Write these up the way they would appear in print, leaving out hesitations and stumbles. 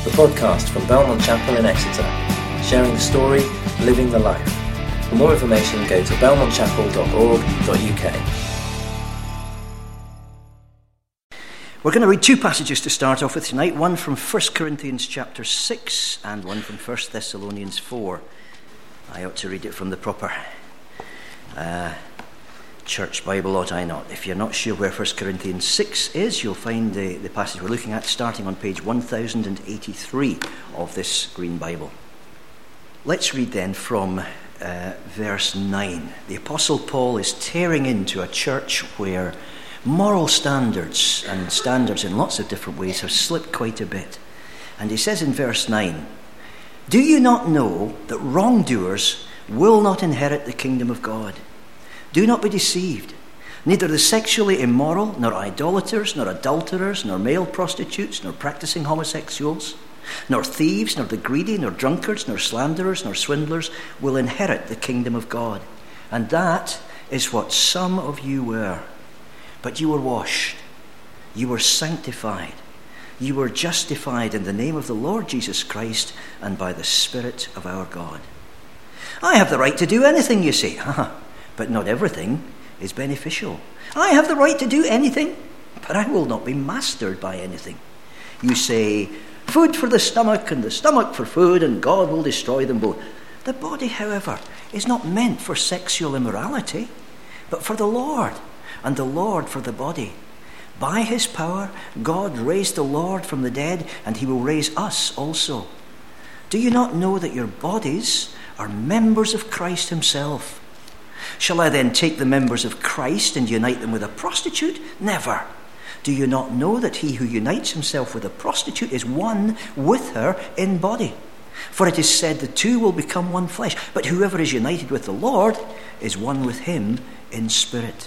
the podcast from Belmont Chapel in Exeter, sharing the story, living the life. For more information, go to belmontchapel.org.uk. We're going to read two passages to start off with tonight, one from 1 Corinthians chapter 6 and one from 1 Thessalonians 4. I ought to read it from the proper church Bible, ought I not? If you're not sure where 1 Corinthians 6 is, you'll find the passage we're looking at starting on page 1083 of this Green Bible. Let's read then from verse 9. The Apostle Paul is tearing into a church where moral standards, and standards in lots of different ways, have slipped quite a bit. And he says in verse 9, "Do you not know that wrongdoers will not inherit the kingdom of God? Do not be deceived. Neither the sexually immoral, nor idolaters, nor adulterers, nor male prostitutes, nor practicing homosexuals, nor thieves, nor the greedy, nor drunkards, nor slanderers, nor swindlers will inherit the kingdom of God. And that is what some of you were. But you were washed, you were sanctified, you were justified in the name of the Lord Jesus Christ and by the Spirit of our God." I have the right to do anything, you say, but not everything is beneficial. I have the right to do anything, but I will not be mastered by anything. You say, food for the stomach and the stomach for food, and God will destroy them both. The body, however, is not meant for sexual immorality, but for the Lord, and the Lord for the body. By his power, God raised the Lord from the dead, and he will raise us also. Do you not know that your bodies are members of Christ himself? Shall I then take the members of Christ and unite them with a prostitute? Never. Do you not know that he who unites himself with a prostitute is one with her in body? For it is said the two will become one flesh. But whoever is united with the Lord is one with him in spirit.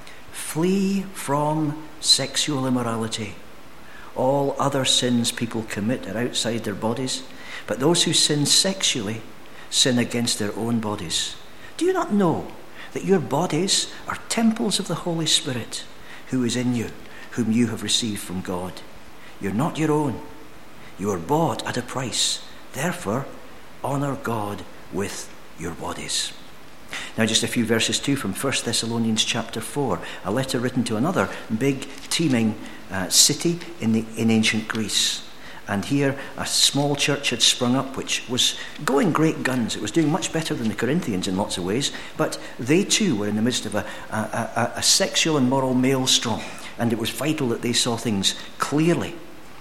Flee from sexual immorality. All other sins people commit are outside their bodies, but those who sin sexually sin against their own bodies. Do you not know that your bodies are temples of the Holy Spirit, who is in you, whom you have received from God? You're not your own. You are bought at a price. Therefore, honour God with your bodies. Now just a few verses too from 1 Thessalonians chapter 4, a letter written to another big teeming city in ancient Greece. And here a small church had sprung up which was going great guns. It was doing much better than the Corinthians in lots of ways, but they too were in the midst of a sexual and moral maelstrom, and it was vital that they saw things clearly.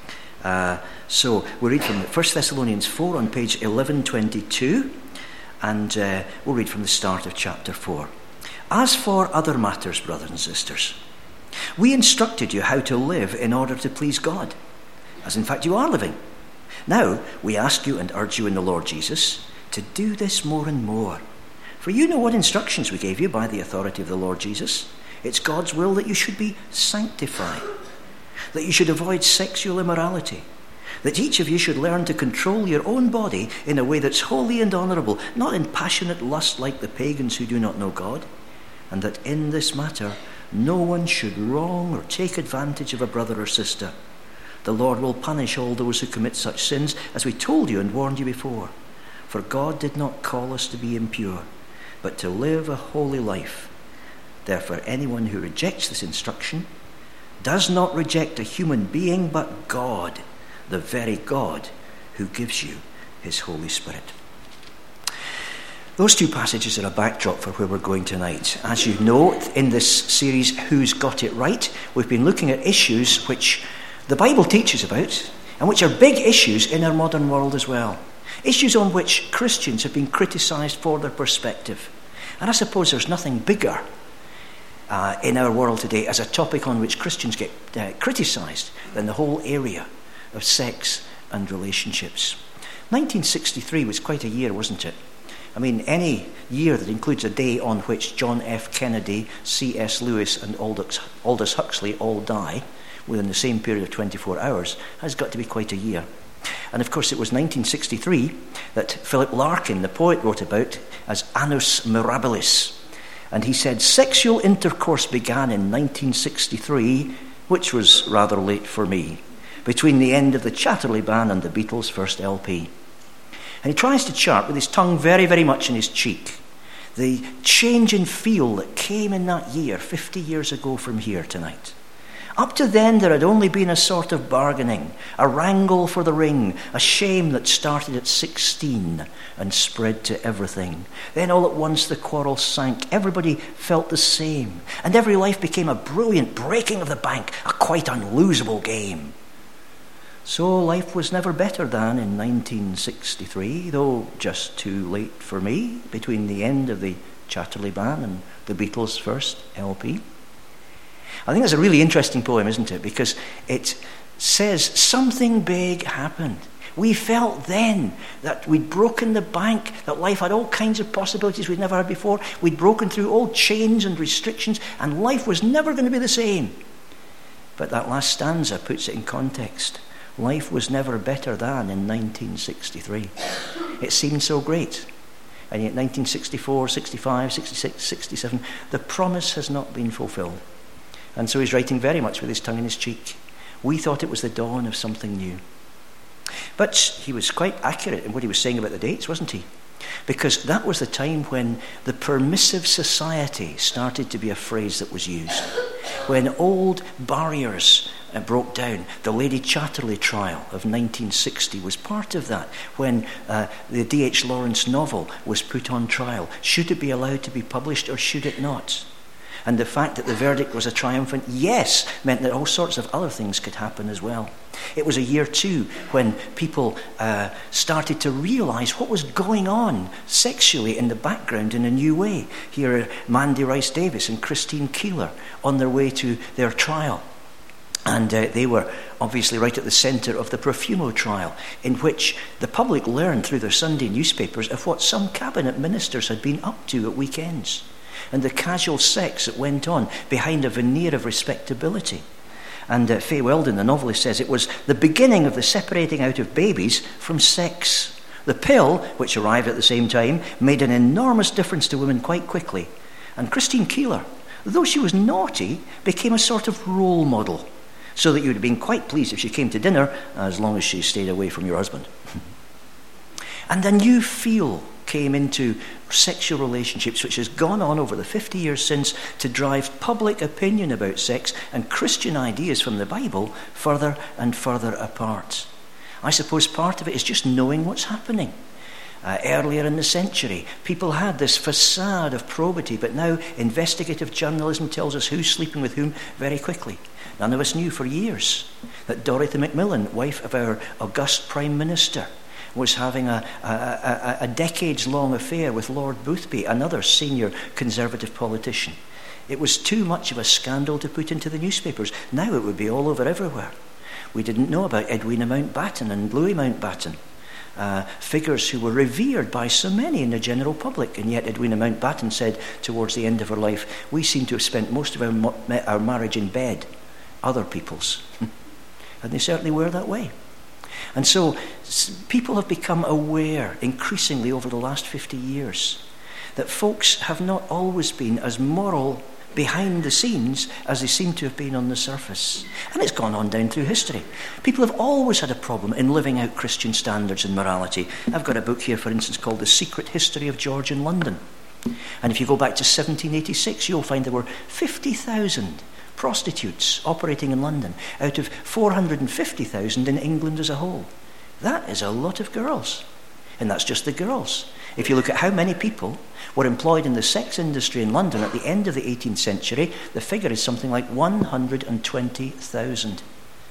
So we read from 1 Thessalonians 4 on page 1122, and we'll read from the start of chapter 4. "As for other matters, brothers and sisters, we instructed you how to live in order to please God, as in fact you are living. Now we ask you and urge you in the Lord Jesus to do this more and more. For you know what instructions we gave you by the authority of the Lord Jesus. It's God's will that you should be sanctified, that you should avoid sexual immorality, that each of you should learn to control your own body in a way that's holy and honourable, not in passionate lust like the pagans who do not know God, and that in this matter no one should wrong or take advantage of a brother or sister. The Lord will punish all those who commit such sins, as we told you and warned you before. For God did not call us to be impure, but to live a holy life. Therefore, anyone who rejects this instruction does not reject a human being, but God, the very God who gives you his Holy Spirit." Those two passages are a backdrop for where we're going tonight. As you know, in this series, Who's Got It Right, we've been looking at issues which the Bible teaches about, and which are big issues in our modern world as well. Issues on which Christians have been criticised for their perspective. And I suppose there's nothing bigger in our world today as a topic on which Christians get criticised than the whole area of sex and relationships. 1963 was quite a year, wasn't it? I mean, any year that includes a day on which John F. Kennedy, C.S. Lewis and Aldous Huxley all die within the same period of 24 hours has got to be quite a year. And of course it was 1963 that Philip Larkin, the poet, wrote about as Annus Mirabilis. And he said, "Sexual intercourse began in 1963, which was rather late for me. between the end of the Chatterley Ban and the Beatles' first LP. And he tries to chart with his tongue very, very much in his cheek the change in feel that came in that year, 50 years ago from here tonight. Up to then, there had only been a sort of bargaining, a wrangle for the ring, a shame that started at 16 and spread to everything. Then all at once the quarrel sank. Everybody felt the same. And every life became a brilliant breaking of the bank, a quite unlosable game. So life was never better than in 1963, though just too late for me, between the end of the Chatterley Ban and the Beatles' first LP. I think that's a really interesting poem, isn't it? Because it says something big happened. We felt then that we'd broken the bank, that life had all kinds of possibilities we'd never had before. We'd broken through all chains and restrictions, and life was never going to be the same. But that last stanza puts it in context. Life was never better than in 1963. It seemed so great. And yet 1964, 65, 66, 67, the promise has not been fulfilled. And so he's writing very much with his tongue in his cheek. We thought it was the dawn of something new. But he was quite accurate in what he was saying about the dates, wasn't he? Because that was the time when the permissive society started to be a phrase that was used. When old barriers broke down. The Lady Chatterley trial of 1960 was part of that. When the D.H. Lawrence novel was put on trial. Should it be allowed to be published or should it not? And the fact that the verdict was a triumphant yes meant that all sorts of other things could happen as well. It was a year too when people started to realise what was going on sexually in the background in a new way. Here are Mandy Rice Davis and Christine Keeler on their way to their trial. And they were obviously right at the centre of the Profumo trial, in which the public learned through their Sunday newspapers of what some cabinet ministers had been up to at weekends, and the casual sex that went on behind a veneer of respectability. And Faye Weldon, the novelist, says it was the beginning of the separating out of babies from sex. The pill, which arrived at the same time, made an enormous difference to women quite quickly. And Christine Keeler, though she was naughty, became a sort of role model, so that you would have been quite pleased if she came to dinner, as long as she stayed away from your husband. And a new feel came into sexual relationships, which has gone on over the 50 years since to drive public opinion about sex and Christian ideas from the Bible further and further apart. I suppose part of it is just knowing what's happening. Earlier in the century, people had this facade of probity, but now investigative journalism tells us who's sleeping with whom very quickly. None of us knew for years that Dorothy Macmillan, wife of our august Prime Minister, was having a decades-long affair with Lord Boothby, another senior Conservative politician. It was too much of a scandal to put into the newspapers. Now it would be all over everywhere. We didn't know about Edwina Mountbatten and Louis Mountbatten, figures who were revered by so many in the general public, and yet Edwina Mountbatten said towards the end of her life, we seem to have spent most of our marriage in bed, other people's. And they certainly were that way. And so people have become aware increasingly over the last 50 years that folks have not always been as moral behind the scenes as they seem to have been on the surface. And it's gone on down through history. People have always had a problem in living out Christian standards and morality. I've got a book here, for instance, called The Secret History of George in London. And if you go back to 1786, you'll find there were 50,000 prostitutes operating in London out of 450,000 in England as a whole. That is a lot of girls. And that's just the girls. If you look at how many people were employed in the sex industry in London at the end of the 18th century, the figure is something like 120,000.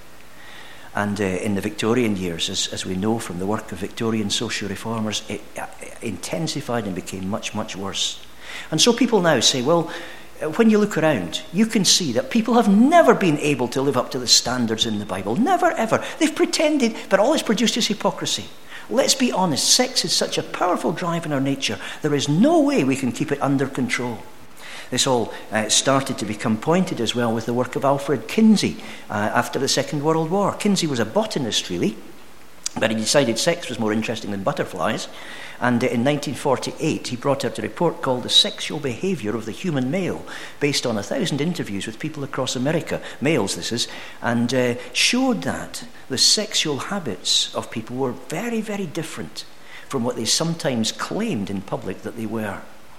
And in the Victorian years, as we know from the work of Victorian social reformers, it intensified and became much, much worse. And so people now say, well, when you look around, you can see that people have never been able to live up to the standards in the Bible. Never, ever. They've pretended, but all it's produced is hypocrisy. Let's be honest, sex is such a powerful drive in our nature. There is no way we can keep it under control. This all started to become pointed as well with the work of Alfred Kinsey after the Second World War. Kinsey was a botanist, really, But he decided sex was more interesting than butterflies. And in 1948, he brought out a report called The Sexual Behaviour of the Human Male, based on 1,000 interviews with people across America, males this is, and showed that the sexual habits of people were very, very different from what they sometimes claimed in public that they were.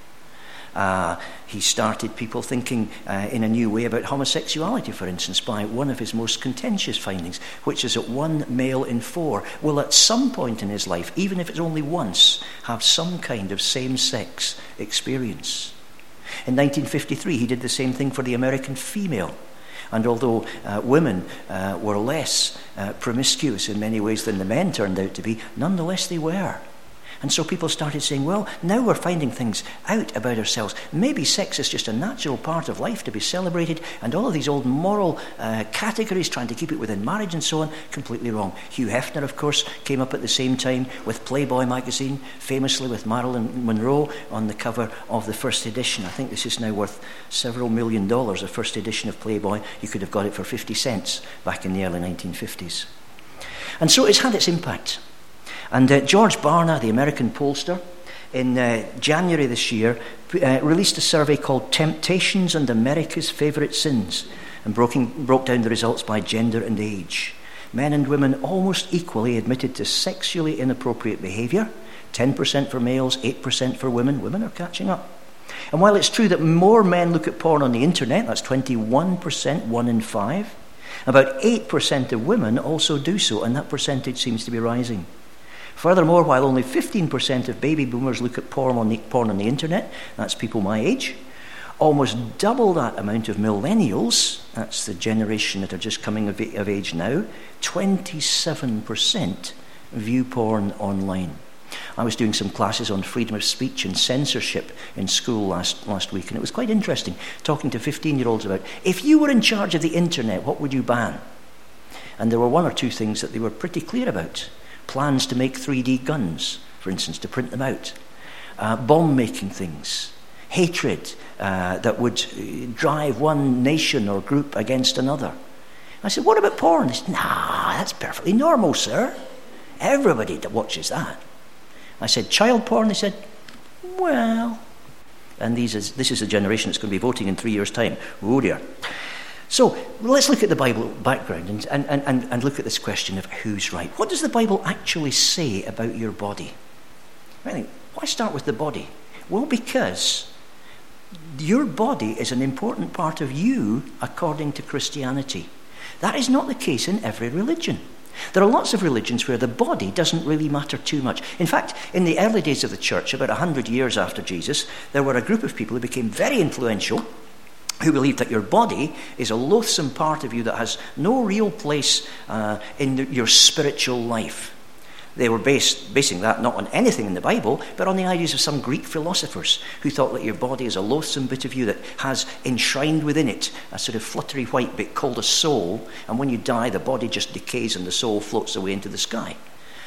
He started people thinking in a new way about homosexuality, for instance, by one of his most contentious findings, which is that 1 male in 4 will at some point in his life, even if it's only once, have some kind of same-sex experience. In 1953, he did the same thing for the American female. And although women were less promiscuous in many ways than the men turned out to be, nonetheless they were. And so people started saying, well, now we're finding things out about ourselves. Maybe sex is just a natural part of life to be celebrated, and all of these old moral categories, trying to keep it within marriage and so on, completely wrong. Hugh Hefner, of course, came up at the same time with Playboy magazine, famously with Marilyn Monroe on the cover of the first edition. I think this is now worth several $1 million, a first edition of Playboy. You could have got it for 50 cents back in the early 1950s. And so it's had its impact. And George Barna, the American pollster, in January this year, released a survey called Temptations and America's Favourite Sins, and broke down the results by gender and age. Men and women almost equally admitted to sexually inappropriate behaviour, 10% for males, 8% for women. Women are catching up. And while it's true that more men look at porn on the internet, that's 21%, 1 in 5, about 8% of women also do so, and that percentage seems to be rising. Furthermore, while only 15% of baby boomers look at porn on the internet, that's people my age, almost double that amount of millennials, that's the generation that are just coming of age now, 27% view porn online. I was doing some classes on freedom of speech and censorship in school last week, and it was quite interesting talking to 15-year-olds about, if you were in charge of the internet, what would you ban? And there were 1 or 2 things that they were pretty clear about. Plans to make 3D guns, for instance, to print them out. Bomb-making things. Hatred that would drive one nation or group against another. I said, what about porn? He said, nah, that's perfectly normal, sir. Everybody watches that. I said, child porn? They said, well... And this is a generation that's going to be voting in 3 years' time. Oh dear. So let's look at the Bible background and look at this question of who's right. What does the Bible actually say about your body? Why start with the body? Well, because your body is an important part of you according to Christianity. That is not the case in every religion. There are lots of religions where the body doesn't really matter too much. In fact, in the early days of the church, about 100 years after Jesus, there were a group of people who became very influential, who believed that your body is a loathsome part of you that has no real place in your spiritual life. They were basing that not on anything in the Bible, but on the ideas of some Greek philosophers who thought that your body is a loathsome bit of you that has enshrined within it a sort of fluttery white bit called a soul, and when you die, the body just decays and the soul floats away into the sky.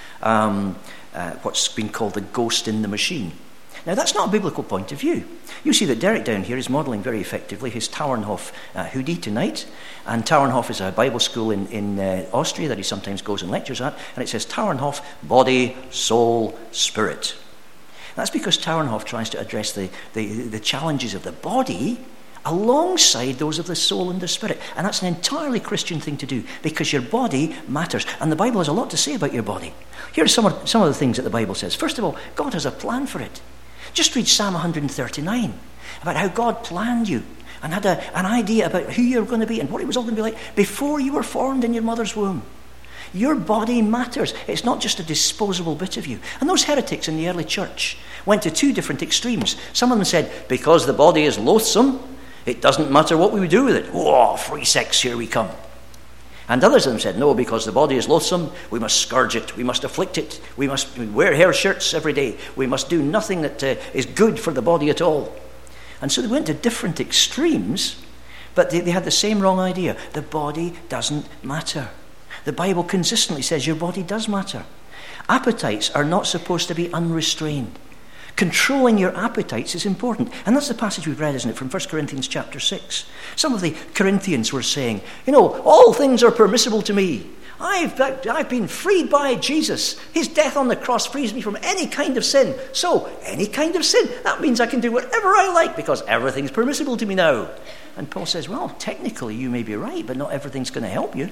What's been called the ghost in the machine. Now, that's not a biblical point of view. You see that Derek down here is modelling very effectively his Tauernhof hoodie tonight. And Tauernhof is a Bible school in Austria that he sometimes goes and lectures at. And it says Tauernhof, body, soul, spirit. That's because Tauernhof tries to address the challenges of the body alongside those of the soul and the spirit. And that's an entirely Christian thing to do, because your body matters. And the Bible has a lot to say about your body. Here are some of the things that the Bible says. First of all, God has a plan for it. Just read Psalm 139 about how God planned you and had an idea about who you're going to be and what it was all going to be like before you were formed in your mother's womb. Your body matters. It's not just a disposable bit of you. And those heretics in the early church went to 2 different extremes. Some of them said, because the body is loathsome, it doesn't matter what we do with it. Oh, free sex, here we come. And others of them said, no, because the body is loathsome, we must scourge it, we must afflict it, we must wear hair shirts every day, we must do nothing that is good for the body at all. And so they went to different extremes, but they had the same wrong idea. The body doesn't matter. The Bible consistently says your body does matter. Appetites are not supposed to be unrestrained. Controlling your appetites is important. And that's the passage we've read, isn't it, from 1 Corinthians chapter 6. Some of the Corinthians were saying, all things are permissible to me. I've been freed by Jesus. His death on the cross frees me from any kind of sin. So, any kind of sin, that means I can do whatever I like because everything's permissible to me now. And Paul says, well, technically you may be right, but not everything's going to help you.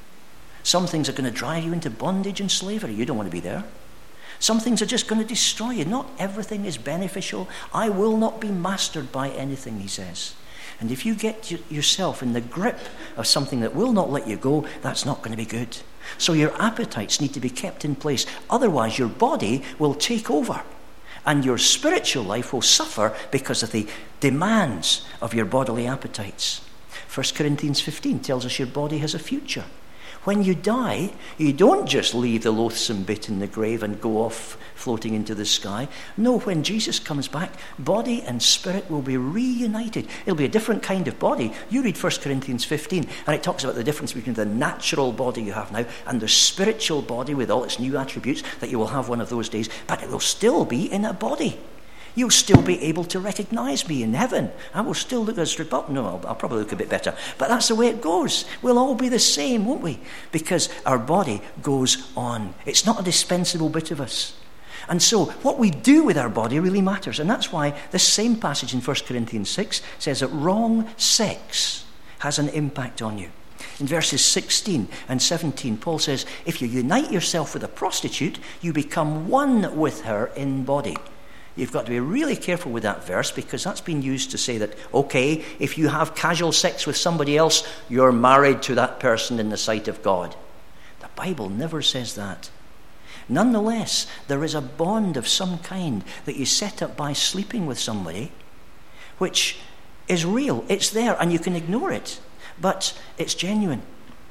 Some things are going to drive you into bondage and slavery. You don't want to be there. Some things are just going to destroy you. Not everything is beneficial. I will not be mastered by anything, he says. And if you get yourself in the grip of something that will not let you go, that's not going to be good. So your appetites need to be kept in place. Otherwise, your body will take over. And your spiritual life will suffer because of the demands of your bodily appetites. 1 Corinthians 15 tells us your body has a future. When you die, you don't just leave the loathsome bit in the grave and go off floating into the sky. No, when Jesus comes back, body and spirit will be reunited. It'll be a different kind of body. You read 1 Corinthians 15, and it talks about the difference between the natural body you have now and the spiritual body with all its new attributes that you will have one of those days, but it will still be in a body. You'll still be able to recognize me in heaven. I will still look as No, I'll probably look a bit better. But that's the way it goes. We'll all be the same, won't we? Because our body goes on. It's not a dispensable bit of us. And so what we do with our body really matters. And that's why this same passage in 1 Corinthians 6 says that wrong sex has an impact on you. In verses 16 and 17, Paul says, if you unite yourself with a prostitute, you become one with her in body. You've got to be really careful with that verse because that's been used to say that, okay, if you have casual sex with somebody else, you're married to that person in the sight of God. The Bible never says that. Nonetheless, there is a bond of some kind that you set up by sleeping with somebody, which is real. It's there and you can ignore it, but it's genuine.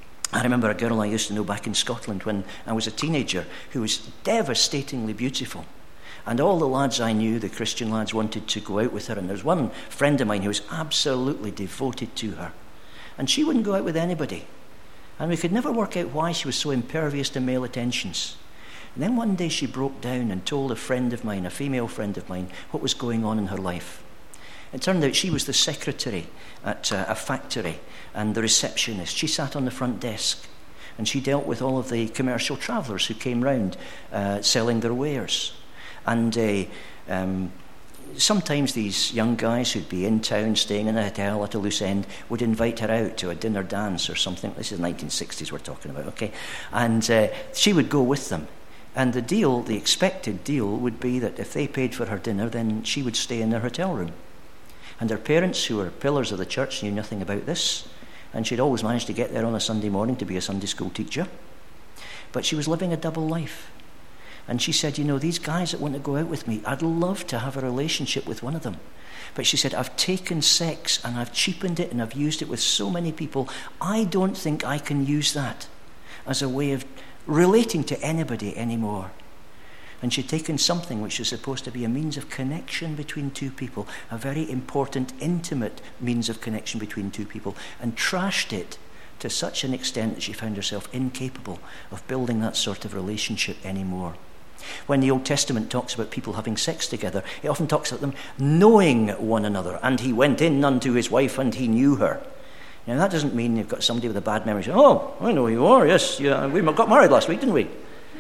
I remember a girl I used to know back in Scotland when I was a teenager who was devastatingly beautiful. And all the lads I knew, the Christian lads, wanted to go out with her. And there's one friend of mine who was absolutely devoted to her. And she wouldn't go out with anybody. And we could never work out why she was so impervious to male attentions. And then one day she broke down and told a friend of mine, a female friend of mine, what was going on in her life. It turned out she was the secretary at a factory and the receptionist. She sat on the front desk. And she dealt with all of the commercial travellers who came round selling their wares. And sometimes these young guys who'd be in town, staying in a hotel at a loose end, would invite her out to a dinner dance or something. This is 1960s we're talking about, okay? And she would go with them. And the expected deal would be that if they paid for her dinner, then she would stay in their hotel room. And her parents, who were pillars of the church, knew nothing about this. And she'd always managed to get there on a Sunday morning to be a Sunday school teacher. But she was living a double life. And she said, these guys that want to go out with me, I'd love to have a relationship with one of them. But she said, I've taken sex and I've cheapened it and I've used it with so many people. I don't think I can use that as a way of relating to anybody anymore. And she'd taken something which was supposed to be a means of connection between two people, a very important, intimate means of connection between two people, and trashed it to such an extent that she found herself incapable of building that sort of relationship anymore. When the Old Testament talks about people having sex together, it often talks about them knowing one another. And he went in unto his wife and he knew her. Now, that doesn't mean you've got somebody with a bad memory saying, oh, I know who you are, yes, yeah, we got married last week, didn't we?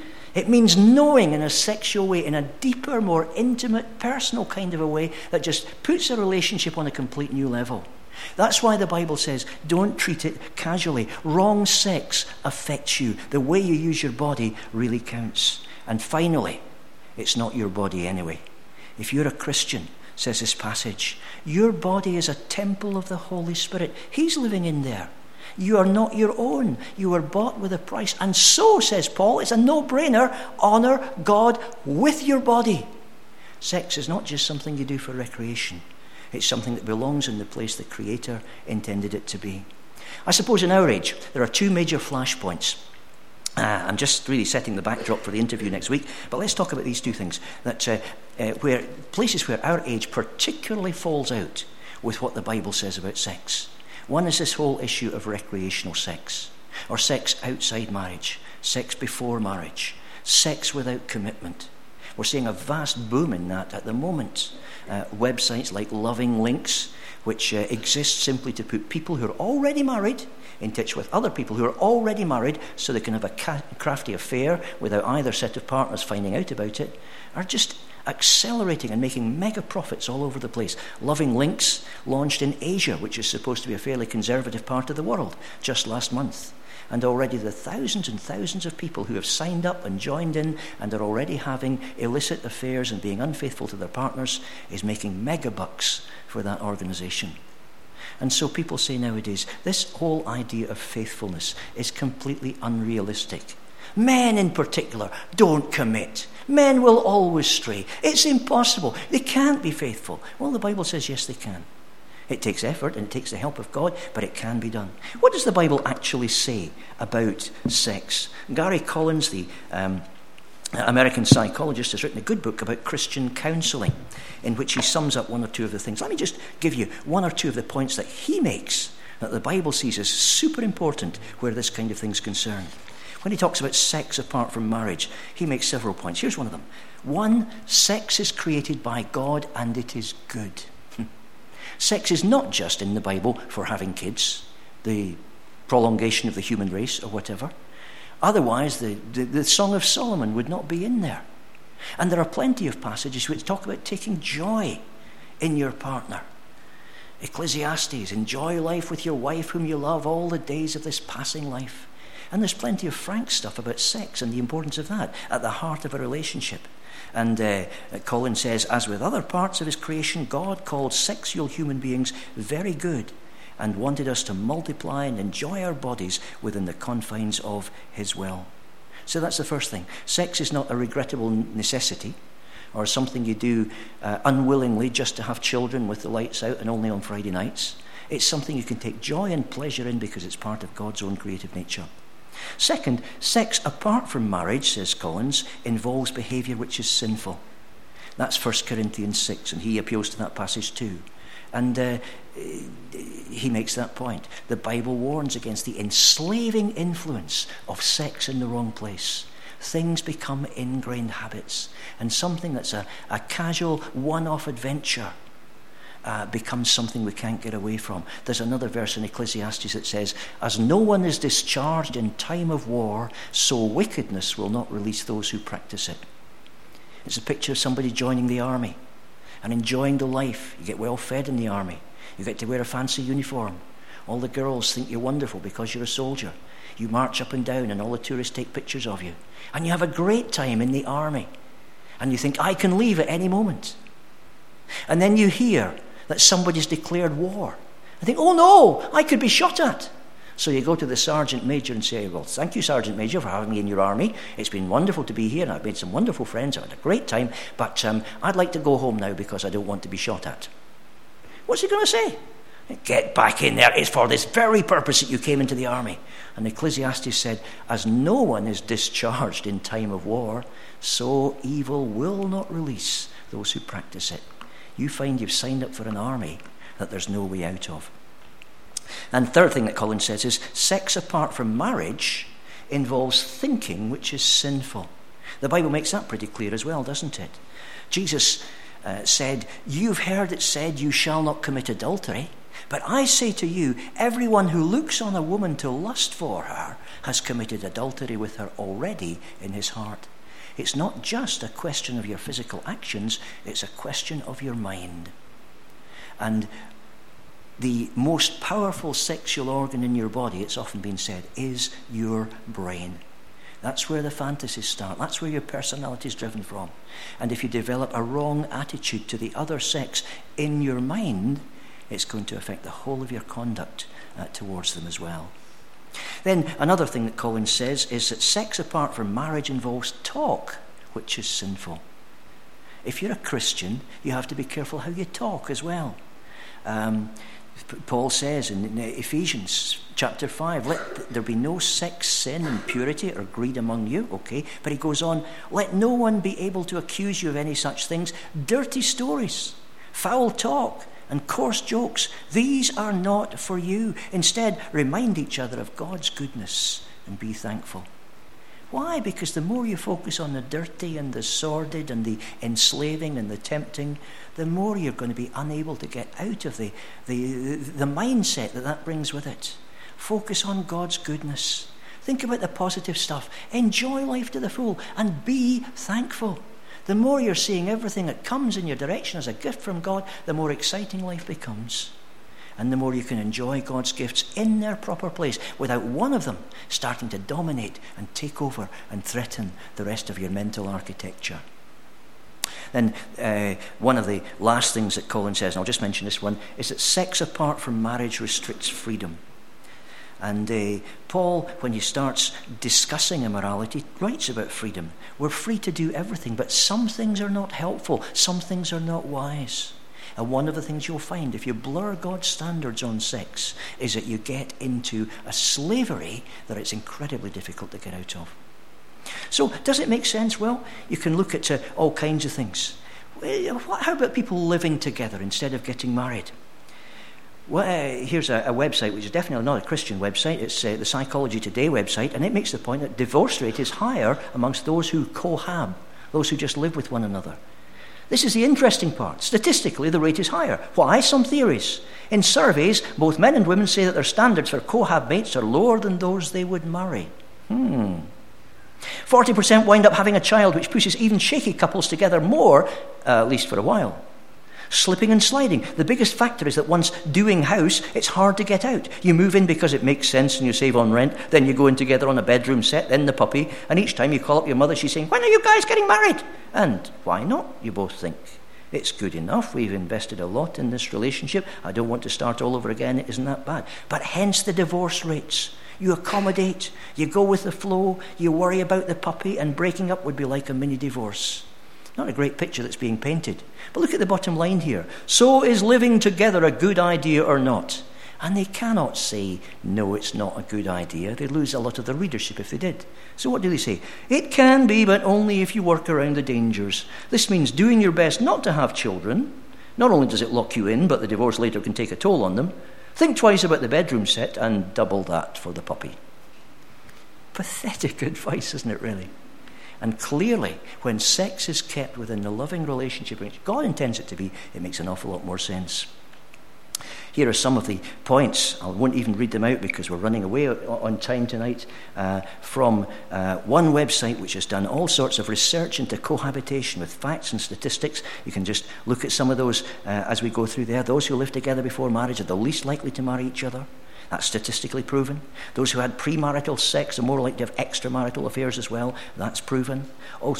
It means knowing in a sexual way, in a deeper, more intimate, personal kind of a way that just puts a relationship on a complete new level. That's why the Bible says, don't treat it casually. Wrong sex affects you. The way you use your body really counts. And finally, it's not your body anyway. If you're a Christian, says this passage, your body is a temple of the Holy Spirit. He's living in there. You are not your own. You were bought with a price. And so, says Paul, it's a no-brainer. Honor God with your body. Sex is not just something you do for recreation. It's something that belongs in the place the Creator intended it to be. I suppose in our age, there are two major flashpoints. I'm just really setting the backdrop for the interview next week, but let's talk about these two things, that where places where our age particularly falls out with what the Bible says about sex. One is this whole issue of recreational sex, or sex outside marriage, sex before marriage, sex without commitment. We're seeing a vast boom in that at the moment. Websites like Loving Links, which exist simply to put people who are already married in touch with other people who are already married so they can have a crafty affair without either set of partners finding out about it, are just accelerating and making mega profits all over the place. Loving Links launched in Asia, which is supposed to be a fairly conservative part of the world, just last month. And already the thousands and thousands of people who have signed up and joined in and are already having illicit affairs and being unfaithful to their partners is making mega bucks for that organization. And so people say nowadays, this whole idea of faithfulness is completely unrealistic. Men in particular don't commit. Men will always stray. It's impossible. They can't be faithful. Well, the Bible says yes, they can. It takes effort and it takes the help of God, but it can be done. What does the Bible actually say about sex? Gary Collins, the American psychologist, has written a good book about Christian counseling, in which he sums up one or two of the things. Let me just give you one or two of the points that he makes that the Bible sees as super important where this kind of thing's concerned. When he talks about sex apart from marriage, he makes several points. Here's one of them. 1, sex is created by God and it is good. Sex is not just in the Bible for having kids, the prolongation of the human race or whatever. Otherwise, the Song of Solomon would not be in there. And there are plenty of passages which talk about taking joy in your partner. Ecclesiastes, enjoy life with your wife whom you love all the days of this passing life. And there's plenty of frank stuff about sex and the importance of that at the heart of a relationship. And Colin says, as with other parts of his creation, God called sexual human beings very good and wanted us to multiply and enjoy our bodies within the confines of his will. So that's the first thing. Sex is not a regrettable necessity or something you do unwillingly just to have children with the lights out and only on Friday nights. It's something you can take joy and pleasure in because it's part of God's own creative nature. Second, sex apart from marriage, says Collins, involves behaviour which is sinful. That's 1 Corinthians 6, and he appeals to that passage too. And he makes that point. The Bible warns against the enslaving influence of sex in the wrong place. Things become ingrained habits, and something that's a casual one-off adventure becomes something we can't get away from. There's another verse in Ecclesiastes that says, as no one is discharged in time of war, so wickedness will not release those who practice it. It's a picture of somebody joining the army and enjoying the life. You get well fed in the army. You get to wear a fancy uniform. All the girls think you're wonderful because you're a soldier. You march up and down and all the tourists take pictures of you. And you have a great time in the army. And you think, I can leave at any moment. And then you hear that somebody's declared war. I think, oh no, I could be shot at. So you go to the Sergeant Major and say, well, thank you, Sergeant Major, for having me in your army. It's been wonderful to be here, and I've made some wonderful friends. I've had a great time, but I'd like to go home now because I don't want to be shot at. What's he going to say? Get back in there. It's for this very purpose that you came into the army. And Ecclesiastes said, as no one is discharged in time of war, so evil will not release those who practice it. You find you've signed up for an army that there's no way out of. And the third thing that Collins says is sex apart from marriage involves thinking which is sinful. The Bible makes that pretty clear as well, doesn't it? Jesus said, you've heard it said you shall not commit adultery, but I say to you, everyone who looks on a woman to lust for her has committed adultery with her already in his heart. It's not just a question of your physical actions, it's a question of your mind. And the most powerful sexual organ in your body, it's often been said, is your brain. That's where the fantasies start. That's where your personality is driven from. And if you develop a wrong attitude to the other sex in your mind, it's going to affect the whole of your conduct towards them as well. Then another thing that Collins says is that sex apart from marriage involves talk, which is sinful. If you're a Christian, you have to be careful how you talk as well. Paul says in Ephesians chapter 5, let there be no sex, sin, impurity, or greed among you, okay? But he goes on, let no one be able to accuse you of any such things. Dirty stories, foul talk, and coarse jokes, these are not for you. Instead, remind each other of God's goodness and be thankful. Why? Because the more you focus on the dirty and the sordid and the enslaving and the tempting, the more you're going to be unable to get out of the mindset that brings with it. Focus on God's goodness. Think about the positive stuff. Enjoy life to the full and be thankful. The more you're seeing everything that comes in your direction as a gift from God, the more exciting life becomes. And the more you can enjoy God's gifts in their proper place without one of them starting to dominate and take over and threaten the rest of your mental architecture. Then one of the last things that Colin says, and I'll just mention this one, is that sex apart from marriage restricts freedom. And Paul, when he starts discussing immorality, writes about freedom. We're free to do everything, but some things are not helpful. Some things are not wise. And one of the things you'll find if you blur God's standards on sex is that you get into a slavery that it's incredibly difficult to get out of. So does it make sense? Well, you can look at all kinds of things. How about people living together instead of getting married? Well, here's a website which is definitely not a Christian website. It's the Psychology Today website, and it makes the point that divorce rate is higher amongst those who cohab, those who just live with one another. This is the interesting part. Statistically, the rate is higher. Why? Some theories. In surveys, both men and women say that their standards for cohab mates are lower than those they would marry. 40% wind up having a child, which pushes even shaky couples together more, at least for a while. Slipping and sliding. The biggest factor is that once doing house, it's hard to get out. You move in because it makes sense and you save on rent. Then you go in together on a bedroom set, then the puppy. And each time you call up your mother, she's saying, "When are you guys getting married?" And why not, you both think. It's good enough. We've invested a lot in this relationship. I don't want to start all over again. It isn't that bad. But hence the divorce rates. You accommodate. You go with the flow. You worry about the puppy. And breaking up would be like a mini divorce. Not a great picture that's being painted. But look at the bottom line here. So is living together a good idea or not? And they cannot say, no, it's not a good idea. They'd lose a lot of their readership if they did. So what do they say? It can be, but only if you work around the dangers. This means doing your best not to have children. Not only does it lock you in, but the divorce later can take a toll on them. Think twice about the bedroom set and double that for the puppy. Pathetic advice, isn't it, really? And clearly, when sex is kept within the loving relationship which God intends it to be, it makes an awful lot more sense. Here are some of the points. I won't even read them out because we're running away on time tonight. From one website which has done all sorts of research into cohabitation with facts and statistics. You can just look at some of those as we go through there. Those who live together before marriage are the least likely to marry each other. That's statistically proven. Those who had premarital sex are more likely to have extramarital affairs as well. That's proven.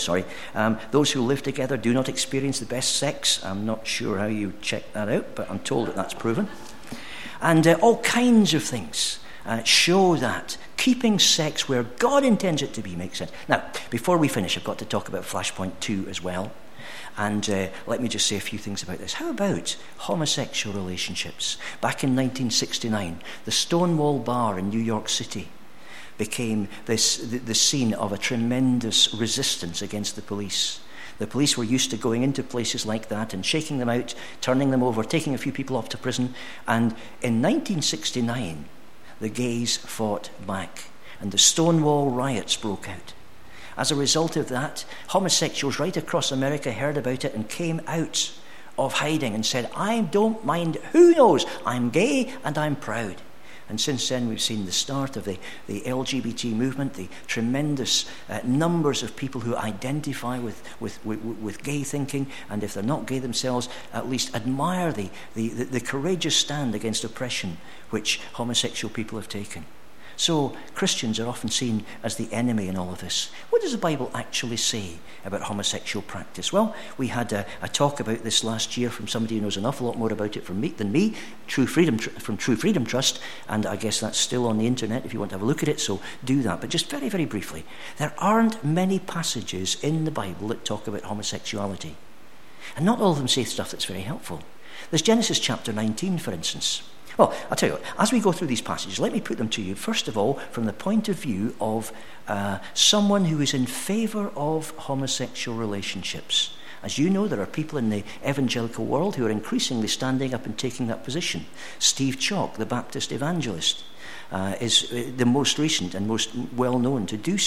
Those who live together do not experience the best sex. I'm not sure how you check that out, but I'm told that that's proven. And all kinds of things show that keeping sex where God intends it to be makes sense. Now, before we finish, I've got to talk about Flashpoint 2 as well. And let me just say a few things about this. How about homosexual relationships? Back in 1969, the Stonewall Bar in New York City became the scene of a tremendous resistance against the police. The police were used to going into places like that and shaking them out, turning them over, taking a few people off to prison. And in 1969, the gays fought back, and the Stonewall riots broke out. As a result of that, homosexuals right across America heard about it and came out of hiding and said, I don't mind, who knows, I'm gay and I'm proud. And since then we've seen the start of the LGBT movement, the tremendous numbers of people who identify with gay thinking, and if they're not gay themselves, at least admire the courageous stand against oppression which homosexual people have taken. So Christians are often seen as the enemy in all of this. What does the Bible actually say about homosexual practice? Well, we had a talk about this last year from somebody who knows an awful lot more about it than me, from True Freedom Trust, and I guess that's still on the internet if you want to have a look at it, so do that. But just very, very briefly, there aren't many passages in the Bible that talk about homosexuality. And not all of them say stuff that's very helpful. There's Genesis chapter 19, for instance. Well, I'll tell you what, as we go through these passages, let me put them to you, first of all, from the point of view of someone who is in favour of homosexual relationships. As you know, there are people in the evangelical world who are increasingly standing up and taking that position. Steve Chalk, the Baptist evangelist, is the most recent and most well-known to do so.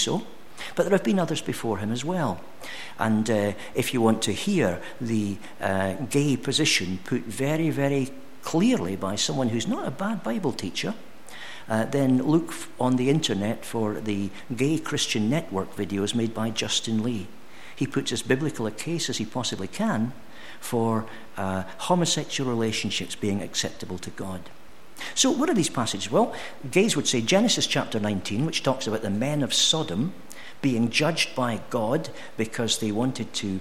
But there have been others before him as well. And if you want to hear the gay position put very, very clearly by someone who's not a bad Bible teacher, then look on the internet for the Gay Christian Network videos made by Justin Lee. He puts as biblical a case as he possibly can for homosexual relationships being acceptable to God. So what are these passages? Well, gays would say Genesis chapter 19, which talks about the men of Sodom being judged by God because they wanted to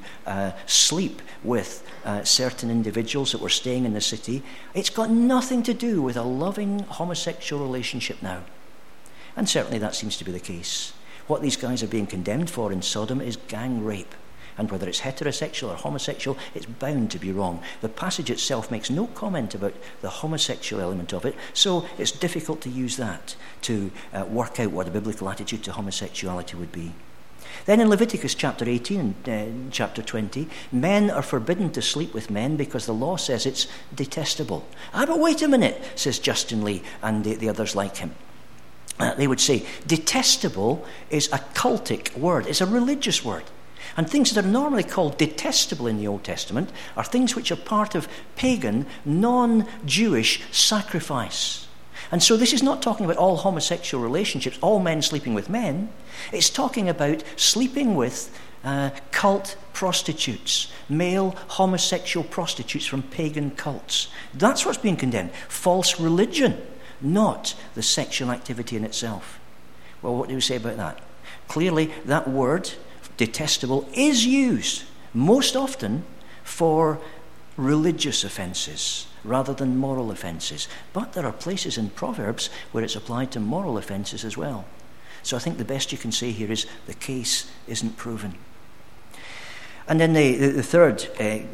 sleep with certain individuals that were staying in the city. It's got nothing to do with a loving homosexual relationship now. And certainly that seems to be the case. What these guys are being condemned for in Sodom is gang rape. And whether it's heterosexual or homosexual, it's bound to be wrong. The passage itself makes no comment about the homosexual element of it, so it's difficult to use that to work out what a biblical attitude to homosexuality would be. Then in Leviticus chapter 18 and chapter 20, men are forbidden to sleep with men because the law says it's detestable. But wait a minute, says Justin Lee and the others like him. They would say detestable is a cultic word, it's a religious word. And things that are normally called detestable in the Old Testament are things which are part of pagan, non-Jewish sacrifice. And so this is not talking about all homosexual relationships, all men sleeping with men. It's talking about sleeping with cult prostitutes, male homosexual prostitutes from pagan cults. That's what's being condemned. False religion, not the sexual activity in itself. Well, what do we say about that? Clearly, that word, detestable, is used most often for religious offences rather than moral offences. But there are places in Proverbs where it's applied to moral offences as well. So I think the best you can say here is the case isn't proven. And then the third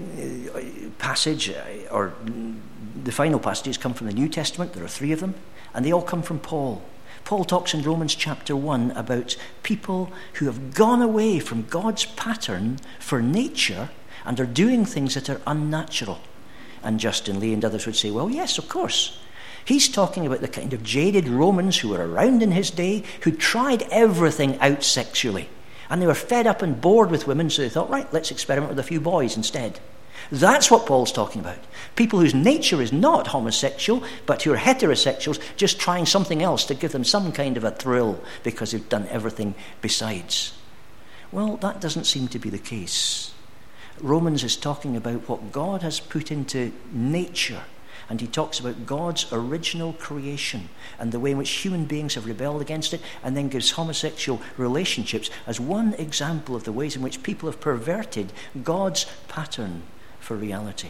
passage, or the final passages, come from the New Testament. There are 3 of them, and they all come from Paul. Paul talks in Romans chapter 1 about people who have gone away from God's pattern for nature and are doing things that are unnatural. And Justin Lee and others would say, well, yes, of course. He's talking about the kind of jaded Romans who were around in his day who tried everything out sexually. And they were fed up and bored with women, so they thought, right, let's experiment with a few boys instead. That's what Paul's talking about. People whose nature is not homosexual, but who are heterosexuals, just trying something else to give them some kind of a thrill because they've done everything besides. Well, that doesn't seem to be the case. Romans is talking about what God has put into nature, and he talks about God's original creation and the way in which human beings have rebelled against it, and then gives homosexual relationships as one example of the ways in which people have perverted God's pattern for reality.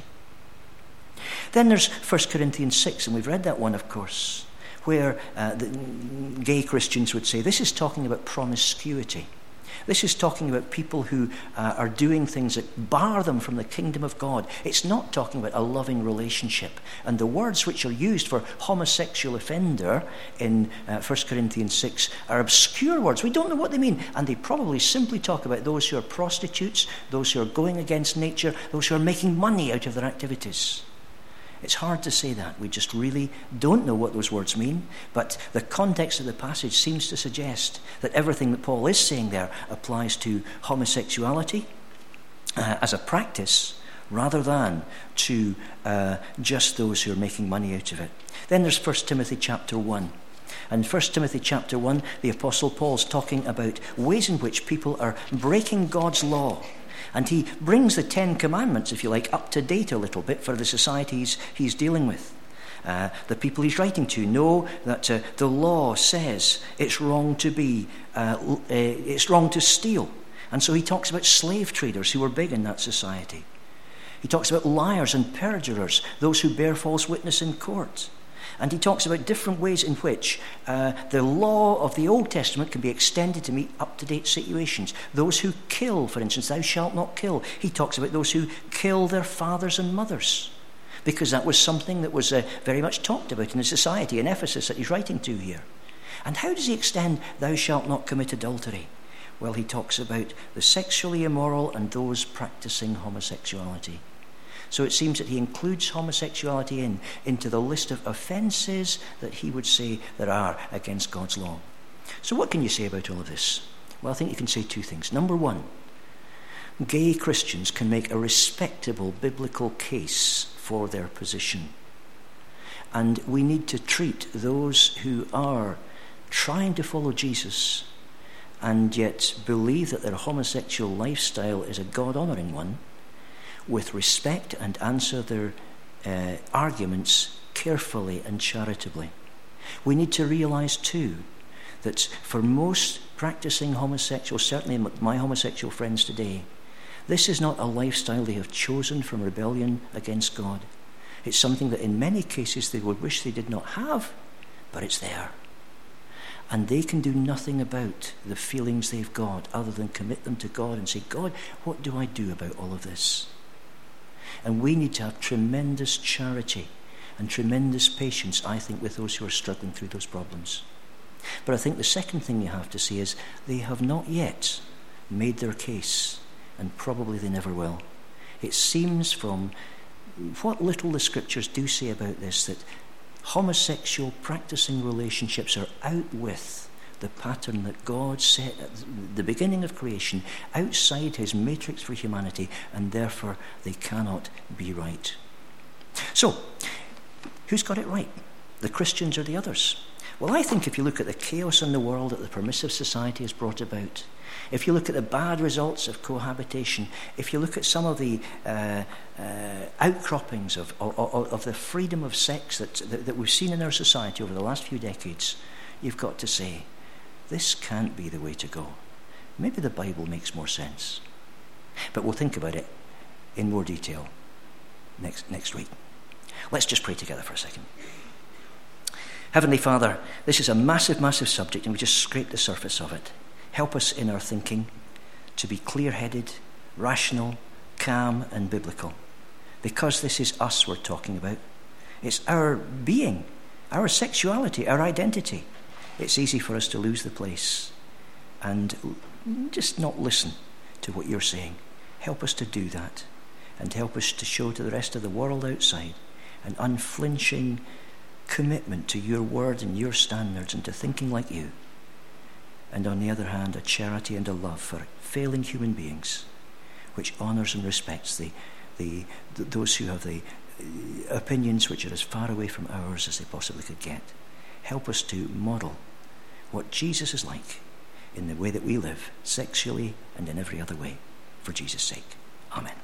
Then there's 1 Corinthians 6, and we've read that one, of course, where the gay Christians would say this is talking about promiscuity. This is talking about people who are doing things that bar them from the kingdom of God. It's not talking about a loving relationship. And the words which are used for homosexual offender in 1 Corinthians 6 are obscure words. We don't know what they mean. And they probably simply talk about those who are prostitutes, those who are going against nature, those who are making money out of their activities. It's hard to say that. We just really don't know what those words mean. But the context of the passage seems to suggest that everything that Paul is saying there applies to homosexuality as a practice rather than to just those who are making money out of it. Then there's 1 Timothy chapter 1. And 1 Timothy chapter 1, the Apostle Paul's talking about ways in which people are breaking God's law. And he brings the 10 Commandments, if you like, up to date a little bit for the societies he's dealing with. The people he's writing to know that the law says it's wrong to steal. And so he talks about slave traders who were big in that society. He talks about liars and perjurers, those who bear false witness in court. And he talks about different ways in which the law of the Old Testament can be extended to meet up-to-date situations. Those who kill, for instance, thou shalt not kill. He talks about those who kill their fathers and mothers, because that was something that was very much talked about in the society in Ephesus that he's writing to here. And how does he extend thou shalt not commit adultery? Well, he talks about the sexually immoral and those practicing homosexuality. So it seems that he includes homosexuality into the list of offences that he would say there are against God's law. So what can you say about all of this? Well, I think you can say two things. Number one, gay Christians can make a respectable biblical case for their position. And we need to treat those who are trying to follow Jesus and yet believe that their homosexual lifestyle is a God-honouring one with respect and answer their arguments carefully and charitably. We need to realise too that for most practising homosexuals, certainly my homosexual friends today, this is not a lifestyle they have chosen from rebellion against God. It's something that in many cases they would wish they did not have, but it's there. And they can do nothing about the feelings they've got other than commit them to God and say, God, what do I do about all of this? And we need to have tremendous charity and tremendous patience, I think, with those who are struggling through those problems. But I think the second thing you have to see is they have not yet made their case, and probably they never will. It seems from what little the scriptures do say about this that homosexual practicing relationships are out with the pattern that God set at the beginning of creation, outside his matrix for humanity, and therefore they cannot be right. So, who's got it right? The Christians or the others? Well, I think if you look at the chaos in the world that the permissive society has brought about, if you look at the bad results of cohabitation, if you look at some of the outcroppings of the freedom of sex that we've seen in our society over the last few decades, you've got to say, this can't be the way to go. Maybe the Bible makes more sense. But we'll think about it in more detail next week. Let's just pray together for a second. Heavenly Father, this is a massive, massive subject, and we just scraped the surface of it. Help us in our thinking to be clear-headed, rational, calm, and biblical. Because this is us we're talking about. It's our being, our sexuality, our identity. It's easy for us to lose the place and just not listen to what you're saying. Help us to do that, and help us to show to the rest of the world outside an unflinching commitment to your word and your standards and to thinking like you. And on the other hand, a charity and a love for failing human beings, which honours and respects those who have the opinions which are as far away from ours as they possibly could get. Help us to model what Jesus is like in the way that we live, sexually and in every other way, for Jesus' sake. Amen.